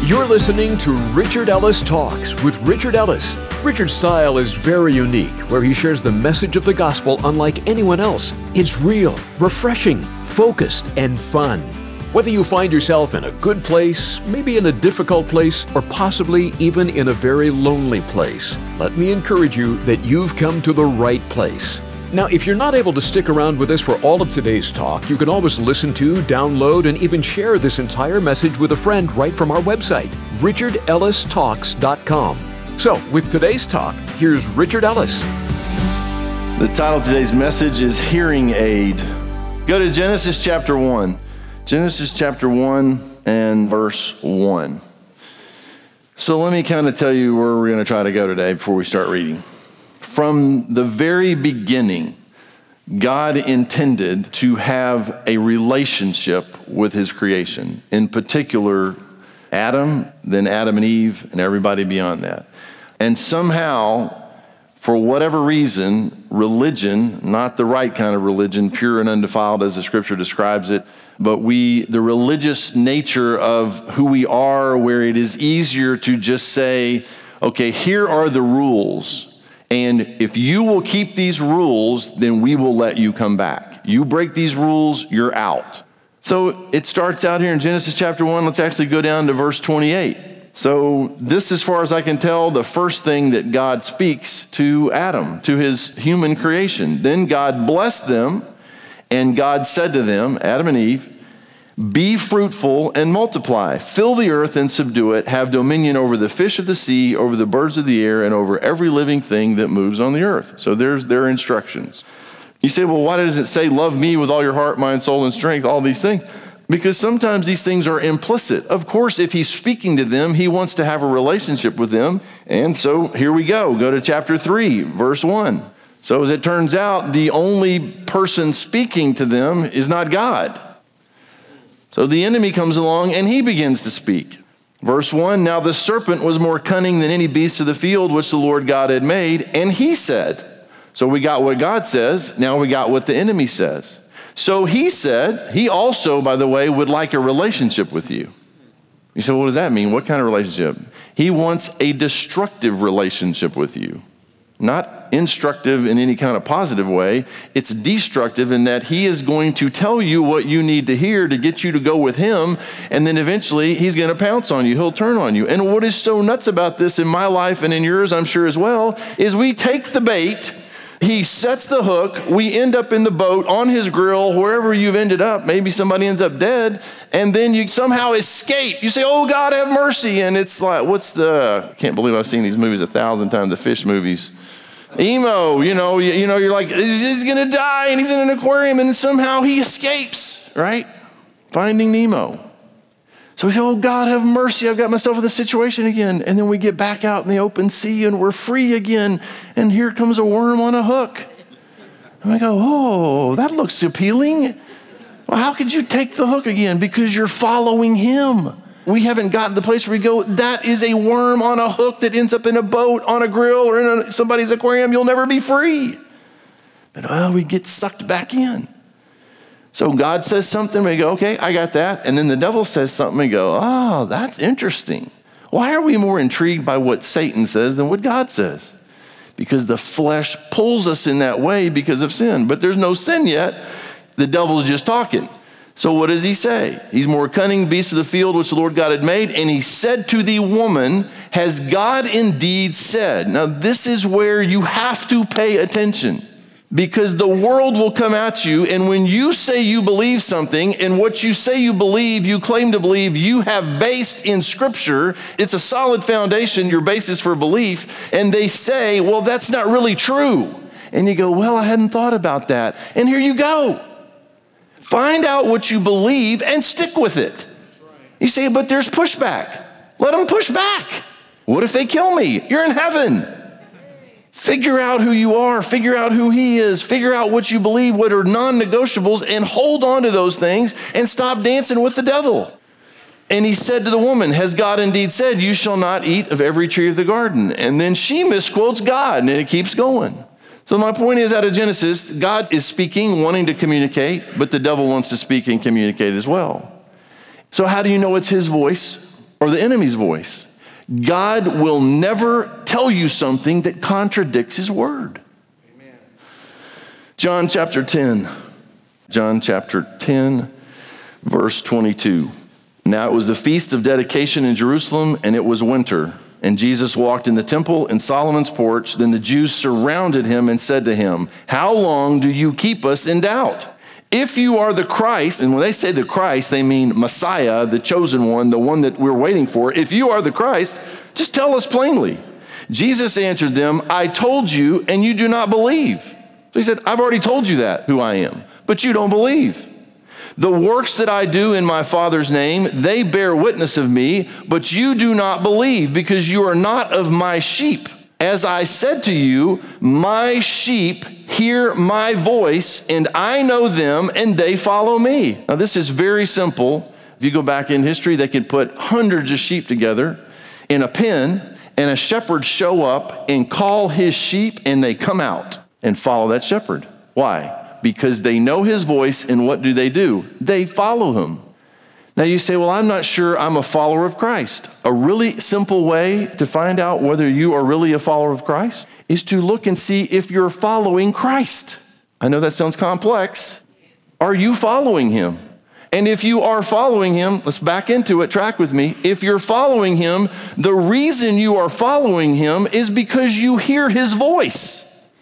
You're listening to Richard Ellis Talks with Richard Ellis. Richard's style is very unique, where he shares the message of the gospel unlike anyone else. It's real, refreshing, focused, and fun. Whether you find yourself in a good place, maybe in a difficult place, or possibly even in a very lonely place, let me encourage you that you've come to the right place. Now, if you're not able to stick around with us for all of today's talk, you can always listen to, download, and even share this entire message with a friend right from our website, richardellistalks.com. So, with today's talk, here's Richard Ellis. The title of today's message is Hearing Aid. Go to Genesis chapter 1. Genesis chapter 1 and verse 1. So let me kind of tell you where we're going to try to go today before we start reading. From the very beginning, God intended to have a relationship with his creation. In particular, Adam, then Adam and Eve, and everybody beyond that. And somehow, for whatever reason, religion, not the right kind of religion, pure and undefiled as the scripture describes it, but the religious nature of who we are, where it is easier to just say, okay, here are the rules. And if you will keep these rules, then we will let you come back. You break these rules, you're out. So it starts out here in Genesis chapter 1. Let's actually go down to verse 28. So this, as far as I can tell, the first thing that God speaks to Adam, to his human creation. Then God blessed them, and God said to them, Adam and Eve, be fruitful and multiply, fill the earth and subdue it, have dominion over the fish of the sea, over the birds of the air, and over every living thing that moves on the earth. So there's their instructions. You say, well, why does it say, love me with all your heart, mind, soul, and strength, all these things? Because sometimes these things are implicit. Of course, if he's speaking to them, he wants to have a relationship with them. And so here we go. Go to chapter 3, verse 1. So as it turns out, the only person speaking to them is not God. So the enemy comes along and he begins to speak. Verse 1, now the serpent was more cunning than any beast of the field which the Lord God had made, and he said. So we got what God says, now we got what the enemy says. So he said, he also, by the way, would like a relationship with you. You say, what does that mean? What kind of relationship? He wants a destructive relationship with you. Not instructive in any kind of positive way. It's destructive in that he is going to tell you what you need to hear to get you to go with him, and then eventually he's going to pounce on you. He'll turn on you. And what is so nuts about this in my life and in yours, I'm sure as well, is we take the bait, he sets the hook, we end up in the boat, on his grill, wherever you've ended up. Maybe somebody ends up dead, and then you somehow escape. You say, oh, God, have mercy. And it's like, I can't believe I've seen these movies 1,000 times, the fish movies. Emo, you're like, he's going to die, and he's in an aquarium, and somehow he escapes, right? Finding Nemo. So we say, oh, God, have mercy. I've got myself in this situation again. And then we get back out in the open sea, and we're free again. And here comes a worm on a hook. And I go, oh, that looks appealing. Well, how could you take the hook again? Because you're following him. We haven't gotten to the place where we go, that is a worm on a hook that ends up in a boat, on a grill, or in somebody's aquarium. You'll never be free. But we get sucked back in. So God says something, we go, okay, I got that. And then the devil says something, we go, oh, that's interesting. Why are we more intrigued by what Satan says than what God says? Because the flesh pulls us in that way because of sin. But there's no sin yet. The devil's just talking. So what does he say? He's more cunning, beast of the field, which the Lord God had made. And he said to the woman, has God indeed said? Now this is where you have to pay attention, because the world will come at you. And when you say you believe something, and what you say you believe, you claim to believe, you have based in scripture, it's a solid foundation, your basis for belief. And they say, well, that's not really true. And you go, well, I hadn't thought about that. And here you go. Find out what you believe and stick with it. You say, but there's pushback. Let them push back. What if they kill me? You're in heaven. Figure out who you are. Figure out who he is. Figure out what you believe, what are non-negotiables, and hold on to those things and stop dancing with the devil. And he said to the woman, has God indeed said, you shall not eat of every tree of the garden? And then she misquotes God, and it keeps going. So my point is, out of Genesis, God is speaking, wanting to communicate, but the devil wants to speak and communicate as well. So how do you know it's his voice? or the enemy's voice. God will never tell you something that contradicts his word. Amen. John chapter 10, verse 22. Now it was the feast of dedication in Jerusalem, and it was winter. And Jesus walked in the temple in Solomon's porch. Then the Jews surrounded him and said to him, "How long do you keep us in doubt? If you are the Christ," and when they say the Christ, they mean Messiah, the chosen one, the one that we're waiting for. "If you are the Christ, just tell us plainly." Jesus answered them, "I told you, and you do not believe." So he said, "I've already told you that, who I am, but you don't believe. The works that I do in my Father's name, they bear witness of me, but you do not believe because you are not of my sheep. As I said to you, my sheep hear my voice, and I know them, and they follow me." Now, this is very simple. If you go back in history, they could put hundreds of sheep together in a pen, and a shepherd show up and call his sheep, and they come out and follow that shepherd. Why? Because they know his voice, and what do? They follow him. Now you say, "Well, I'm not sure I'm a follower of Christ." A really simple way to find out whether you are really a follower of Christ is to look and see if you're following Christ. I know that sounds complex. Are you following him? And if you are following him, let's back into it, track with me. If you're following him, the reason you are following him is because you hear his voice.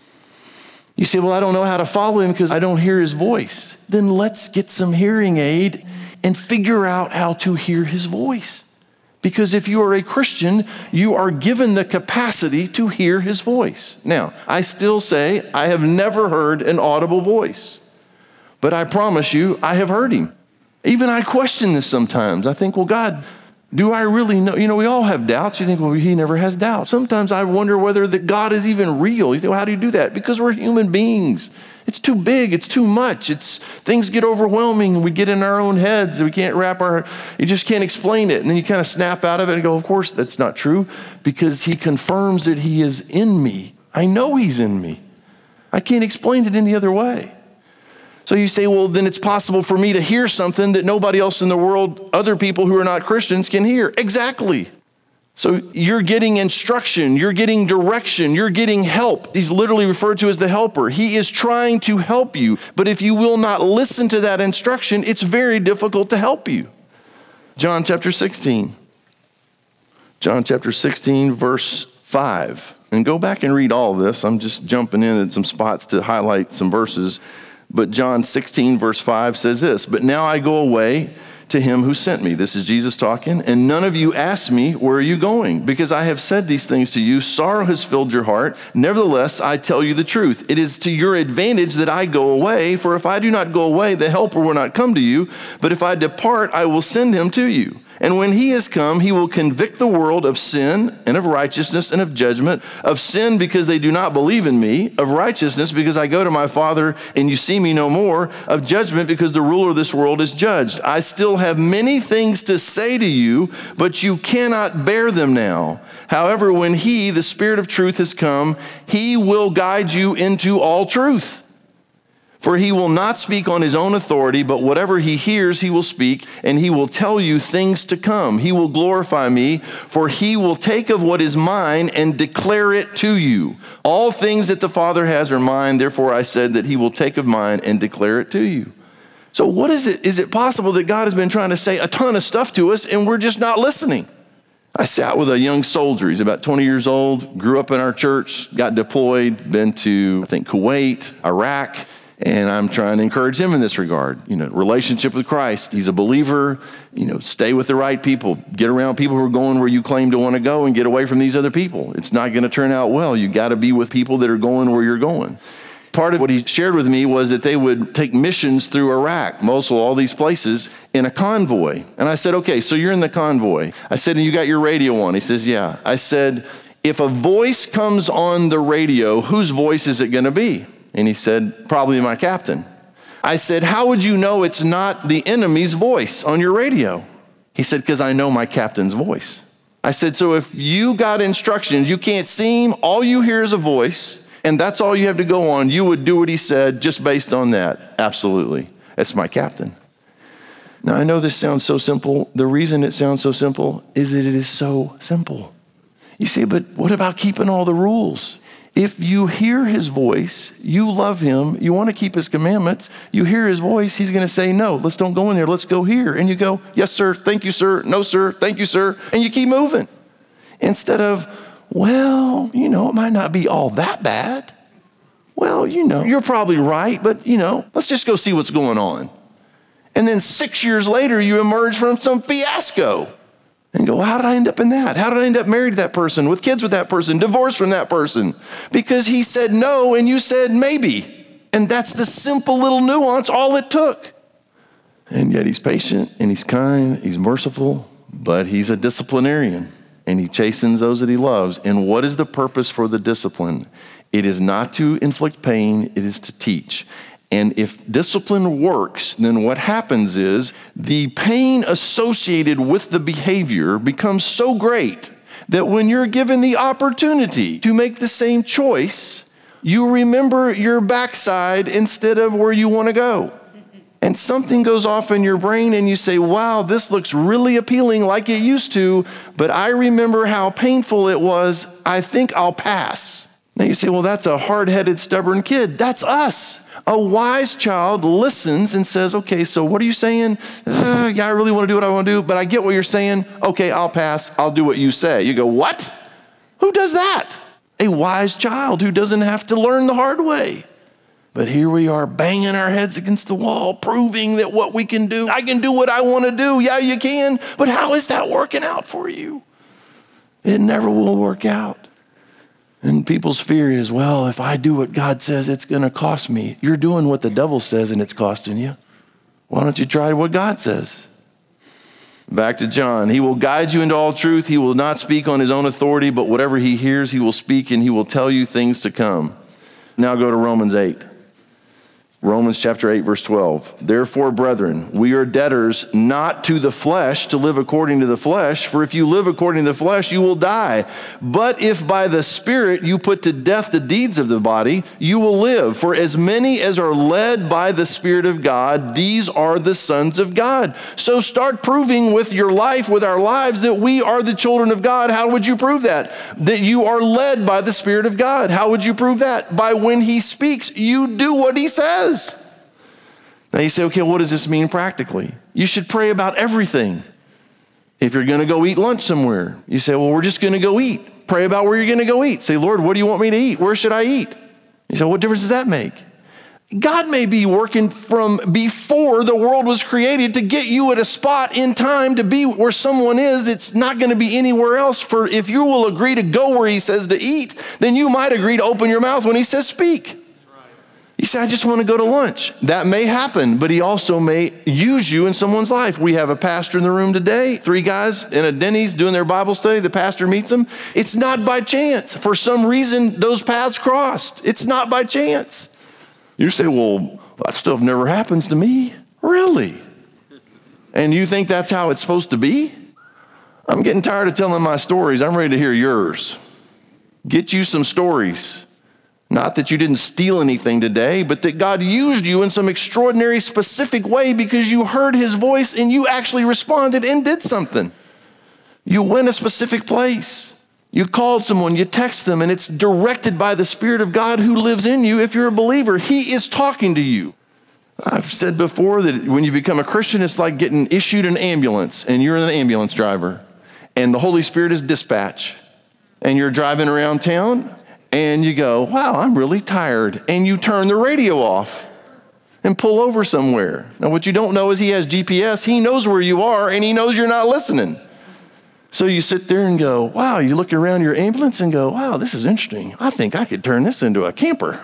You say, "Well, I don't know how to follow him because I don't hear his voice." Then let's get some hearing aid and figure out how to hear his voice. Because if you are a Christian, you are given the capacity to hear his voice. Now, I still say I have never heard an audible voice, but I promise you I have heard him. Even I question this sometimes. I think, well, God, do I really know? You know, we all have doubts. You think, well, he never has doubts. Sometimes I wonder whether that God is even real. You think, well, how do you do that? Because we're human beings. It's too big. It's too much. Things get overwhelming. We get in our own heads. We can't you just can't explain it. And then you kind of snap out of it and go, of course, that's not true, because he confirms that he is in me. I know he's in me. I can't explain it any other way. So you say, well, then it's possible for me to hear something that nobody else in the world, other people who are not Christians, can hear. Exactly. So you're getting instruction, you're getting direction, you're getting help. He's literally referred to as the helper. He is trying to help you, but if you will not listen to that instruction, it's very difficult to help you. John chapter 16, verse 5. And go back and read all of this. I'm just jumping in at some spots to highlight some verses. But John 16, verse 5 says this, "But now I go away to him who sent me." This is Jesus talking. "And none of you ask me, where are you going? Because I have said these things to you. Sorrow has filled your heart. Nevertheless, I tell you the truth. It is to your advantage that I go away. For if I do not go away, the helper will not come to you. But if I depart, I will send him to you. And when he has come, he will convict the world of sin and of righteousness and of judgment. Of sin, because they do not believe in me. Of righteousness, because I go to my Father and you see me no more. Of judgment, because the ruler of this world is judged. I still have many things to say to you, but you cannot bear them now. However, when he, the Spirit of truth, has come, he will guide you into all truth. For he will not speak on his own authority, but whatever he hears, he will speak, and he will tell you things to come. He will glorify me, for he will take of what is mine and declare it to you. All things that the Father has are mine, therefore I said that he will take of mine and declare it to you." So what is it? Is it possible that God has been trying to say a ton of stuff to us, and we're just not listening? I sat with a young soldier. He's about 20 years old, grew up in our church, got deployed, been to, I think, Kuwait, Iraq. And I'm trying to encourage him in this regard. Relationship with Christ. He's a believer. Stay with the right people. Get around people who are going where you claim to want to go, and get away from these other people. It's not going to turn out well. You got to be with people that are going where you're going. Part of what he shared with me was that they would take missions through Iraq, Mosul, all these places, in a convoy. And I said, okay, so you're in the convoy. I said, and you got your radio on? He says, yeah. I said, if a voice comes on the radio, whose voice is it going to be? And he said, probably my captain. I said, how would you know it's not the enemy's voice on your radio? He said, because I know my captain's voice. I said, so if you got instructions, you can't see him, all you hear is a voice, and that's all you have to go on, you would do what he said just based on that? Absolutely. That's my captain. Now, I know this sounds so simple. The reason it sounds so simple is that it is so simple. You say, but what about keeping all the rules? If you hear his voice, you love him, you want to keep his commandments, you hear his voice, he's going to say, no, let's don't go in there, let's go here. And you go, yes, sir, thank you, sir, no, sir, thank you, sir. And you keep moving. Instead of, well, it might not be all that bad. Well, you're probably right, but, let's just go see what's going on. And then 6 years later, you emerge from some fiasco and go, how did I end up in that? How did I end up married to that person, with kids with that person, divorced from that person? Because he said no and you said maybe. And that's the simple little nuance, all it took. And yet he's patient and he's kind, he's merciful, but he's a disciplinarian and he chastens those that he loves. And what is the purpose for the discipline? It is not to inflict pain, it is to teach. And if discipline works, then what happens is the pain associated with the behavior becomes so great that when you're given the opportunity to make the same choice, you remember your backside instead of where you want to go. And something goes off in your brain and you say, wow, this looks really appealing like it used to, but I remember how painful it was. I think I'll pass. Now you say, well, that's a hard-headed, stubborn kid. That's us. A wise child listens and says, okay, so what are you saying? Yeah, I really want to do what I want to do, but I get what you're saying. Okay, I'll pass. I'll do what you say. You go, what? Who does that? A wise child who doesn't have to learn the hard way. But here we are banging our heads against the wall, proving that what we can do, I can do what I want to do. Yeah, you can, but how is that working out for you? It never will work out. And people's fear is, well, if I do what God says, it's going to cost me. You're doing what the devil says and it's costing you. Why don't you try what God says? Back to John. He will guide you into all truth. He will not speak on his own authority, but whatever he hears, he will speak and he will tell you things to come. Now go to Romans 8. Romans chapter 8, verse 12. Therefore, brethren, we are debtors not to the flesh to live according to the flesh. For if you live according to the flesh, you will die. But if by the Spirit you put to death the deeds of the body, you will live. For as many as are led by the Spirit of God, these are the sons of God. So start proving with your life, with our lives, that we are the children of God. How would you prove that? That you are led by the Spirit of God. How would you prove that? By when he speaks, you do what he says. Now you say, okay, what does this mean practically? You should pray about everything. If you're going to go eat lunch somewhere, you say, well, we're just going to go eat. Pray about where you're going to go eat. Say, Lord, what do you want me to eat? Where should I eat? You say, what difference does that make? God may be working from before the world was created to get you at a spot in time to be where someone is that's not going to be anywhere else. For if you will agree to go where he says to eat, then you might agree to open your mouth when he says speak. You say, I just want to go to lunch. That may happen, but he also may use you in someone's life. We have a pastor in the room today, 3 guys in a Denny's doing their Bible study. The pastor meets them. It's not by chance. For some reason, those paths crossed. It's not by chance. You say, well, that stuff never happens to me. Really? And you think that's how it's supposed to be? I'm getting tired of telling my stories. I'm ready to hear yours. Get you some stories. Not that you didn't steal anything today, but that God used you in some extraordinary, specific way because you heard his voice and you actually responded and did something. You went a specific place. You called someone, you text them, and it's directed by the Spirit of God who lives in you. If you're a believer, he is talking to you. I've said before that when you become a Christian, it's like getting issued an ambulance and you're an ambulance driver and the Holy Spirit is dispatch and you're driving around town. And you go, wow, I'm really tired. And you turn the radio off and pull over somewhere. Now, what you don't know is he has GPS. He knows where you are, and he knows you're not listening. So you sit there and go, wow, you look around your ambulance and go, wow, this is interesting. I think I could turn this into a camper.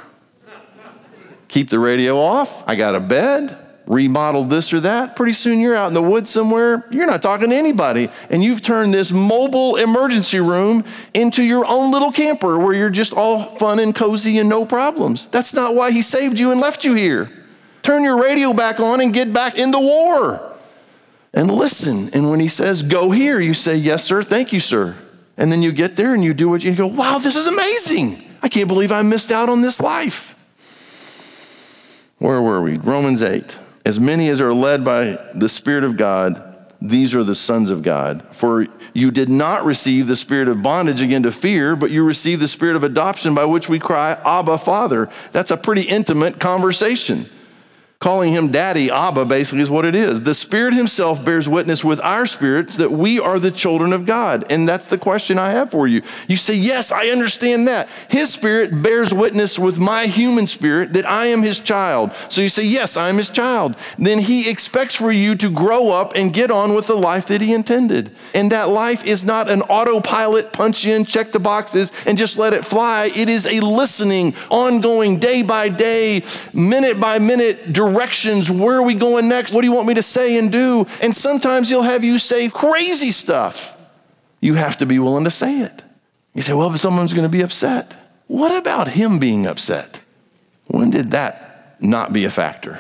Keep the radio off. I got a bed. Remodeled this or that. Pretty soon you're out in the woods somewhere. You're not talking to anybody. And you've turned this mobile emergency room into your own little camper where you're just all fun and cozy and no problems. That's not why he saved you and left you here. Turn your radio back on and get back in the war. And listen. And when he says, go here, you say, yes, sir. Thank you, sir. And then you get there and you do what you go, wow, this is amazing. I can't believe I missed out on this life. Where were we? Romans 8. As many as are led by the Spirit of God, these are the sons of God. For you did not receive the spirit of bondage again to fear, but you received the spirit of adoption by which we cry, Abba, Father. That's a pretty intimate conversation. Calling him daddy, Abba, basically is what it is. The Spirit himself bears witness with our spirits that we are the children of God. And that's the question I have for you. You say, yes, I understand that. His Spirit bears witness with my human spirit that I am his child. So you say, yes, I am his child. Then he expects for you to grow up and get on with the life that he intended. And that life is not an autopilot, punch in, check the boxes, and just let it fly. It is a listening, ongoing, day by day, minute by minute directions. Where are we going next? What do you want me to say and do? And sometimes he'll have you say crazy stuff. You have to be willing to say it. You say, well, but someone's going to be upset. What about him being upset? When did that not be a factor?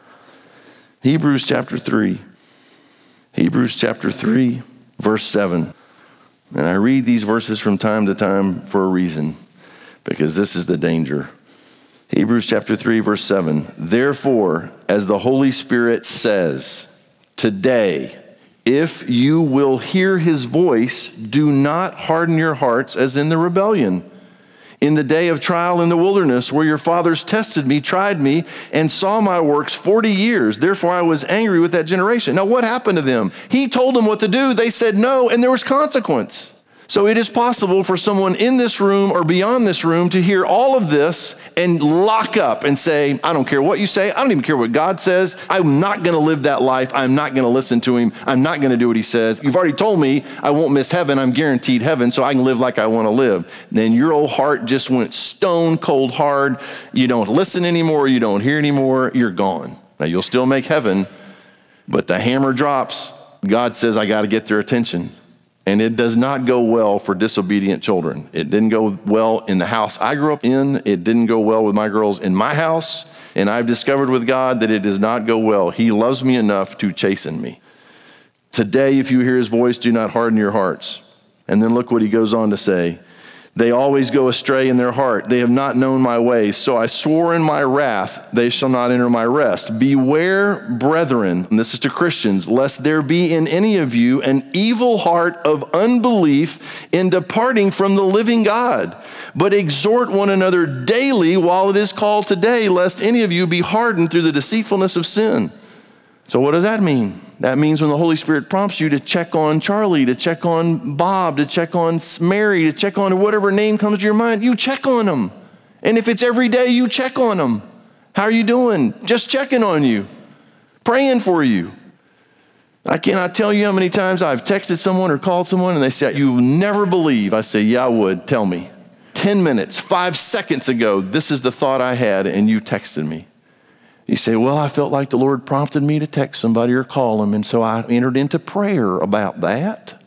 Hebrews chapter 3. Hebrews chapter 3, verse 7. And I read these verses from time to time for a reason, because this is the danger. Hebrews chapter 3, verse 7. Therefore, as the Holy Spirit says, today, if you will hear his voice, do not harden your hearts as in the rebellion. In the day of trial in the wilderness, where your fathers tested me, tried me, and saw my works 40 years. Therefore, I was angry with that generation. Now, what happened to them? He told them what to do. They said no, and there was consequence. So it is possible for someone in this room or beyond this room to hear all of this and lock up and say, I don't care what you say. I don't even care what God says. I'm not going to live that life. I'm not going to listen to him. I'm not going to do what he says. You've already told me I won't miss heaven. I'm guaranteed heaven, so I can live like I want to live. Then your old heart just went stone cold hard. You don't listen anymore. You don't hear anymore. You're gone. Now you'll still make heaven, but the hammer drops. God says, I got to get their attention. And it does not go well for disobedient children. It didn't go well in the house I grew up in. It didn't go well with my girls in my house. And I've discovered with God that it does not go well. He loves me enough to chasten me. Today, if you hear his voice, do not harden your hearts. And then look what he goes on to say. They always go astray in their heart. They have not known my ways. So I swore in my wrath, they shall not enter my rest. Beware, brethren, and this is to Christians, lest there be in any of you an evil heart of unbelief in departing from the living God. But exhort one another daily while it is called today, lest any of you be hardened through the deceitfulness of sin. So what does that mean? That means when the Holy Spirit prompts you to check on Charlie, to check on Bob, to check on Mary, to check on whatever name comes to your mind, you check on them. And if it's every day, you check on them. How are you doing? Just checking on you, praying for you. I cannot tell you how many times I've texted someone or called someone and they say, you never believe. I say, yeah, I would. Tell me. 10 minutes, 5 seconds ago, this is the thought I had and you texted me. You say, well, I felt like the Lord prompted me to text somebody or call them, and so I entered into prayer about that.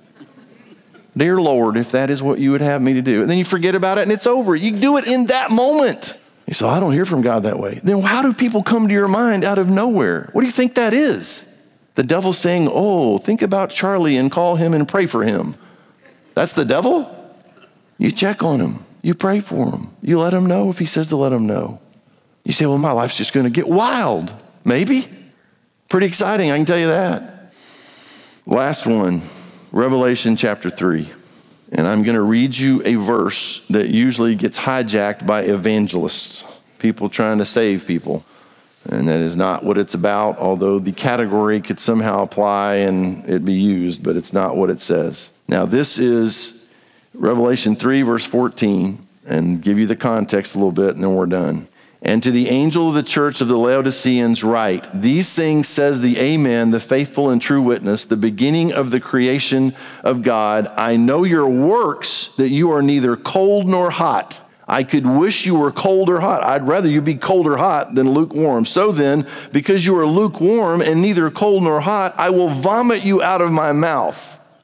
Dear Lord, if that is what you would have me to do. And then you forget about it and it's over. You do it in that moment. You say, I don't hear from God that way. Then how do people come to your mind out of nowhere? What do you think that is? The devil's saying, oh, think about Charlie and call him and pray for him. That's the devil? You check on him. You pray for him. You let him know if he says to let him know. You say, well, my life's just going to get wild. Maybe. Pretty exciting, I can tell you that. Last one, Revelation chapter 3. And I'm going to read you a verse that usually gets hijacked by evangelists, people trying to save people. And that is not what it's about, although the category could somehow apply and it be used, but it's not what it says. Now, this is Revelation 3, verse 14, and give you the context a little bit, and then we're done. And to the angel of the church of the Laodiceans write, these things says the Amen, the faithful and true witness, the beginning of the creation of God. I know your works, that you are neither cold nor hot. I could wish you were cold or hot. I'd rather you be cold or hot than lukewarm. So then, because you are lukewarm and neither cold nor hot, I will vomit you out of my mouth.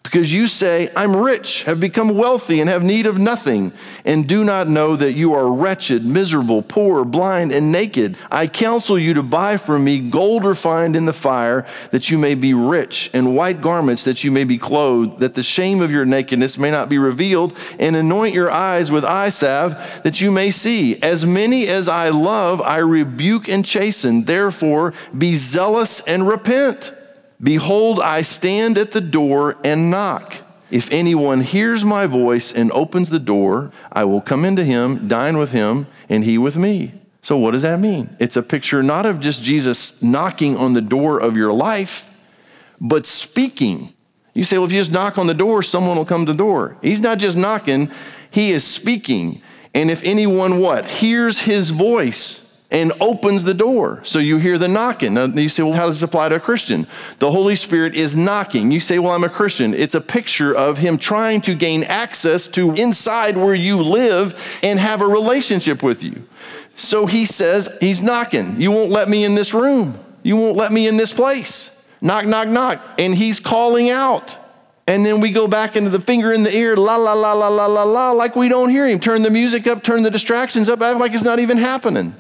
Because you say, I'm rich, have become wealthy, and have need of nothing, and do not know that you are wretched, miserable, poor, blind, and naked. I counsel you to buy from me gold refined in the fire, that you may be rich, and white garments that you may be clothed, that the shame of your nakedness may not be revealed, and anoint your eyes with eye salve, that you may see. As many as I love, I rebuke and chasten. Therefore, be zealous and repent. Behold, I stand at the door and knock. If anyone hears my voice and opens the door, I will come into him, dine with him, and he with me. So what does that mean? It's a picture not of just Jesus knocking on the door of your life, but speaking. You say, well, if you just knock on the door, someone will come to the door. He's not just knocking, he is speaking. And if anyone hears his voice and opens the door. So you hear the knocking. Now you say, well, how does this apply to a Christian? The Holy Spirit is knocking. You say, well, I'm a Christian. It's a picture of him trying to gain access to inside where you live and have a relationship with you. So he says, he's knocking. You won't let me in this room. You won't let me in this place. Knock, knock, knock. And he's calling out. And then we go back into the finger in the ear, la, la, la, la, la, la, la, like we don't hear him. Turn the music up, turn the distractions up, act like it's not even happening.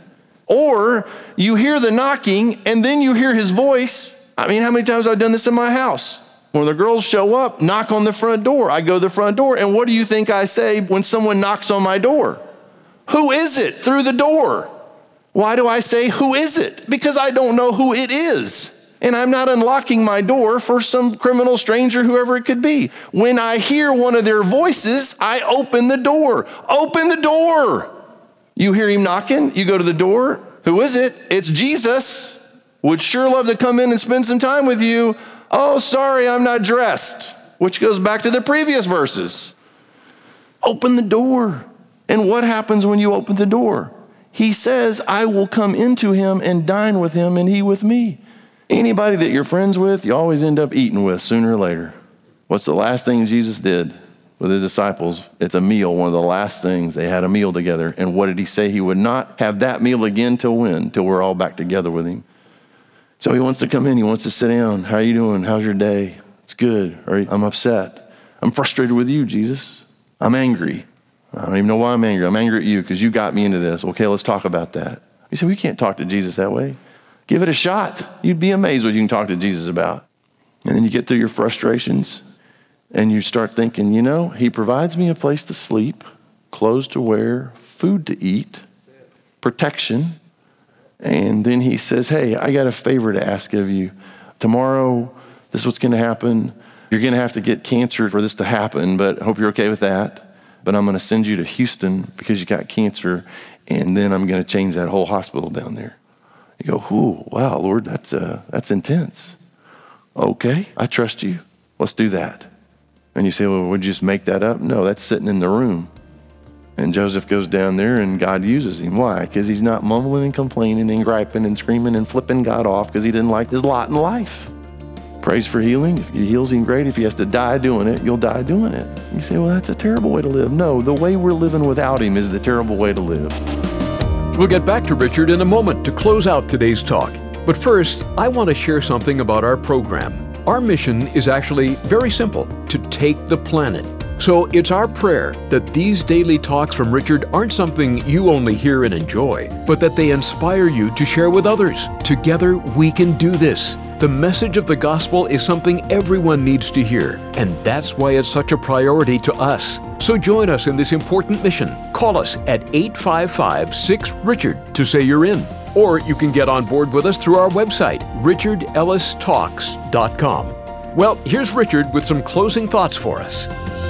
Or you hear the knocking and then you hear his voice. I mean, how many times have I done this in my house? When the girls show up, knock on the front door. I go to the front door, and what do you think I say when someone knocks on my door? Who is it? Through the door. Why do I say, who is it? Because I don't know who it is. And I'm not unlocking my door for some criminal stranger, whoever it could be. When I hear one of their voices, I open the door. Open the door. You hear him knocking, you go to the door. Who is it? It's Jesus. Would sure love to come in and spend some time with you. Oh, sorry, I'm not dressed. Which goes back to the previous verses. Open the door. And what happens when you open the door? He says, I will come into him and dine with him and he with me. Anybody that you're friends with, you always end up eating with sooner or later. What's the last thing Jesus did with his disciples? It's a meal, one of the last things. They had a meal together. And what did he say? He would not have that meal again till when? Till we're all back together with him. So he wants to come in. He wants to sit down. How are you doing? How's your day? It's good. Or I'm upset. I'm frustrated with you, Jesus. I'm angry. I don't even know why I'm angry. I'm angry at you because you got me into this. Okay, let's talk about that. You say, we can't talk to Jesus that way. Give it a shot. You'd be amazed what you can talk to Jesus about. And then you get through your frustrations and you start thinking, you know, he provides me a place to sleep, clothes to wear, food to eat, protection. And then he says, hey, I got a favor to ask of you. Tomorrow, this is what's going to happen. You're going to have to get cancer for this to happen, but I hope you're okay with that. But I'm going to send you to Houston because you got cancer, and then I'm going to change that whole hospital down there. You go, ooh, wow, Lord, that's intense. Okay, I trust you. Let's do that. And you say, well, would you just make that up? No, that's sitting in the room. And Joseph goes down there and God uses him. Why? Because he's not mumbling and complaining and griping and screaming and flipping God off because he didn't like his lot in life. Prays for healing. If he heals him, great. If he has to die doing it, you'll die doing it. You say, well, that's a terrible way to live. No, the way we're living without him is the terrible way to live. We'll get back to Richard in a moment to close out today's talk. But first, I want to share something about our program. Our mission is actually very simple, to take the planet. So it's our prayer that these daily talks from Richard aren't something you only hear and enjoy, but that they inspire you to share with others. Together, we can do this. The message of the gospel is something everyone needs to hear, and that's why it's such a priority to us. So join us in this important mission. Call us at 855-6-RICHARD to say you're in. Or you can get on board with us through our website, richardellistalks.com. Well, here's Richard with some closing thoughts for us.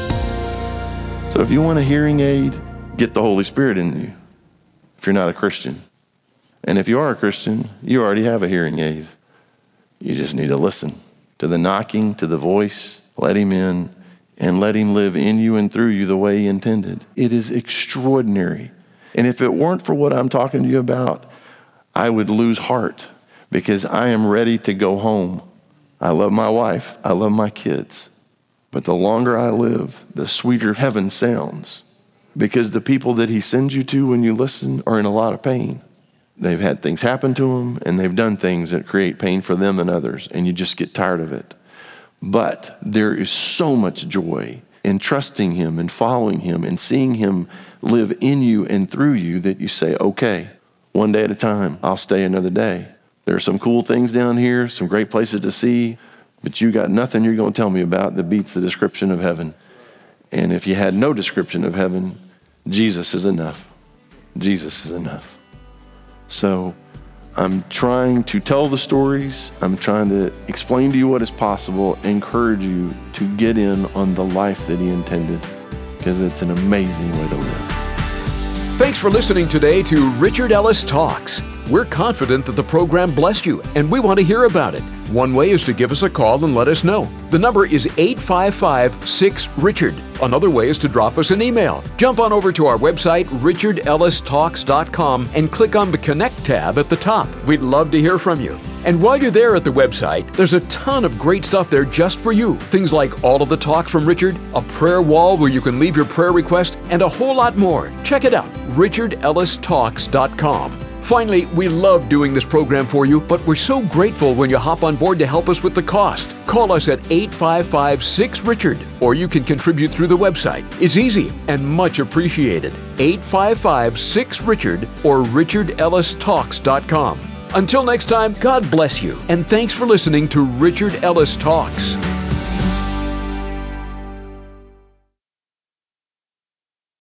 So if you want a hearing aid, get the Holy Spirit in you if you're not a Christian. And if you are a Christian, you already have a hearing aid. You just need to listen to the knocking, to the voice, let him in, and let him live in you and through you the way he intended. It is extraordinary. And if it weren't for what I'm talking to you about, I would lose heart because I am ready to go home. I love my wife. I love my kids. But the longer I live, the sweeter heaven sounds because the people that he sends you to when you listen are in a lot of pain. They've had things happen to them and they've done things that create pain for them and others, and you just get tired of it. But there is so much joy in trusting him and following him and seeing him live in you and through you that you say, okay, one day at a time, I'll stay another day. There are some cool things down here, some great places to see, but you got nothing you're going to tell me about that beats the description of heaven. And if you had no description of heaven, Jesus is enough. Jesus is enough. So I'm trying to tell the stories. I'm trying to explain to you what is possible, encourage you to get in on the life that he intended, because it's an amazing way to live. Thanks for listening today to Richard Ellis Talks. We're confident that the program blessed you, and we want to hear about it. One way is to give us a call and let us know. The number is 855-6-RICHARD. Another way is to drop us an email. Jump on over to our website, richardellistalks.com, and click on the Connect tab at the top. We'd love to hear from you. And while you're there at the website, there's a ton of great stuff there just for you. Things like all of the talks from Richard, a prayer wall where you can leave your prayer request, and a whole lot more. Check it out, richardellistalks.com. Finally, we love doing this program for you, but we're so grateful when you hop on board to help us with the cost. Call us at 855-6-RICHARD, or you can contribute through the website. It's easy and much appreciated. 855-6-RICHARD or richardellistalks.com. Until next time, God bless you, and thanks for listening to Richard Ellis Talks.